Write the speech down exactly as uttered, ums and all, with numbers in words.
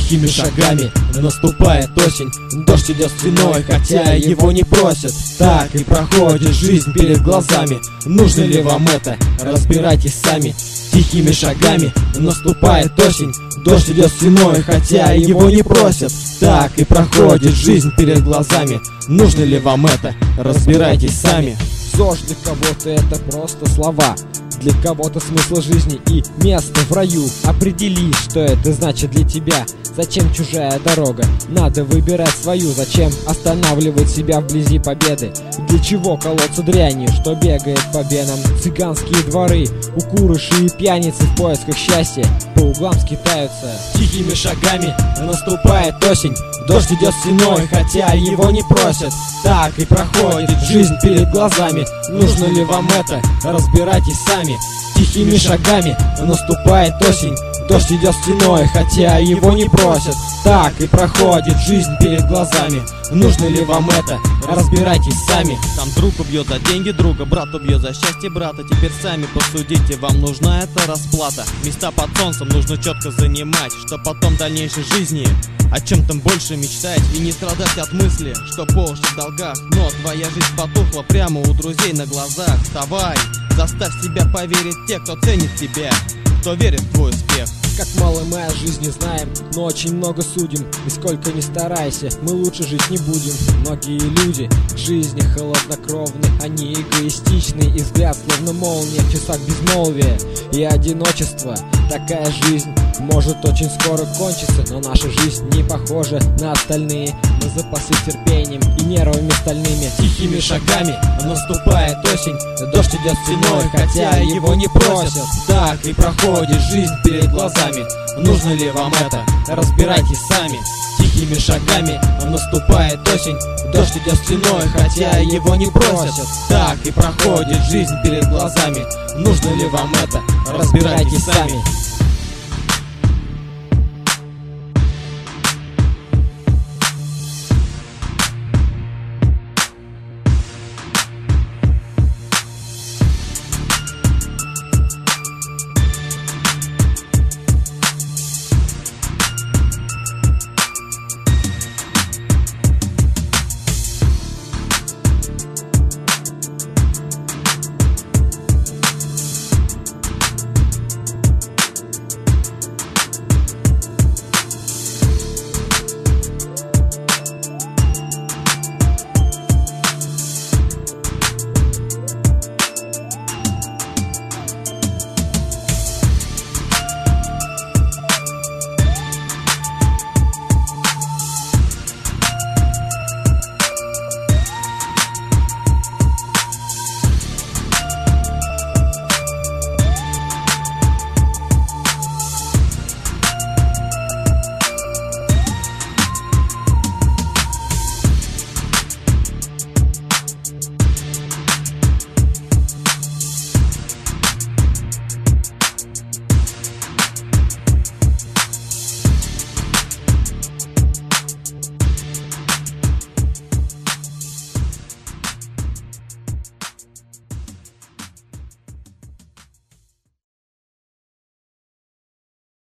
Тихими шагами наступает осень, дождь идет стеной, хотя его не просят. Так и проходит жизнь перед глазами. Нужно ли вам это? Разбирайтесь сами. Тихими шагами наступает осень, дождь идет стеной, хотя его не просят. Так и проходит жизнь перед глазами. Нужно ли вам это? Разбирайтесь сами. ЗОЖ для кого-то это просто слова, для кого-то смысл жизни и место в раю. Определи, что это значит для тебя. Зачем чужая дорога? Надо выбирать свою. Зачем останавливать себя вблизи победы? Для чего колоться дрянью, что бегает по венам? Цыганские дворы, укурыши и пьяницы в поисках счастья по углам скитаются. Тихими шагами наступает осень, дождь идет стеной, хотя его не просят. Так и проходит жизнь перед глазами. Нужно ли вам это? Разбирайтесь сами. Тихими шагами наступает осень, дождь идет стеной, хотя его не просят. Так и проходит жизнь перед глазами. Нужно ли вам это? Разбирайтесь сами. Там друг убьет за деньги друга, брат убьет за счастье брата. Теперь сами посудите, вам нужна эта расплата. Места под солнцем нужно четко занимать, что потом в дальнейшей жизни о чем-то больше мечтать и не страдать от мысли, что по уши в долгах. Но твоя жизнь потухла прямо у друзей на глазах. Вставай, заставь себя поверить те, кто ценит тебя, кто верит в твой успех. Как мало мы о жизни знаем, но очень много судим. И сколько ни старайся, мы лучше жить не будем. Многие люди к жизни холоднокровны, они эгоистичны, и взгляд словно молния в часах безмолвия и одиночества. Такая жизнь может очень скоро кончиться, но наша жизнь не похожа на остальные. Мы запасы терпением и нервами стальными. Тихими шагами наступает осень, дождь идет стеной, хотя его не просят. Так и проходит жизнь перед глазами. Нужно ли вам это? Разбирайтесь сами. Тихими шагами наступает осень, дождь идет стеной, хотя его не просят. Так и проходит жизнь перед глазами. Нужно ли вам это? Разбирайтесь сами.